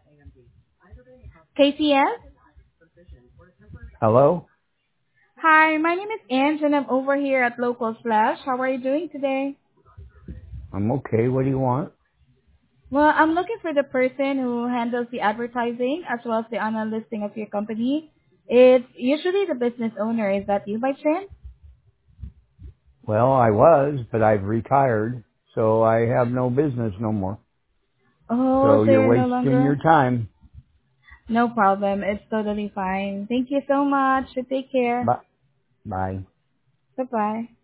KCS? Hello? Hi, my name is Ange and I'm over here at Local Slash. How are you doing today? I'm okay. What do you want? Well, I'm looking for the person who handles the advertising as well as the online listing of your company. It's usually the business owner. Is that you by chance? Well, I was, but I've retired, so I have no business no more. Oh, So so you're you're no wasting your longer? time. No problem. It's totally fine. Thank you so much. You take care. Bye. Bye. Bye-bye.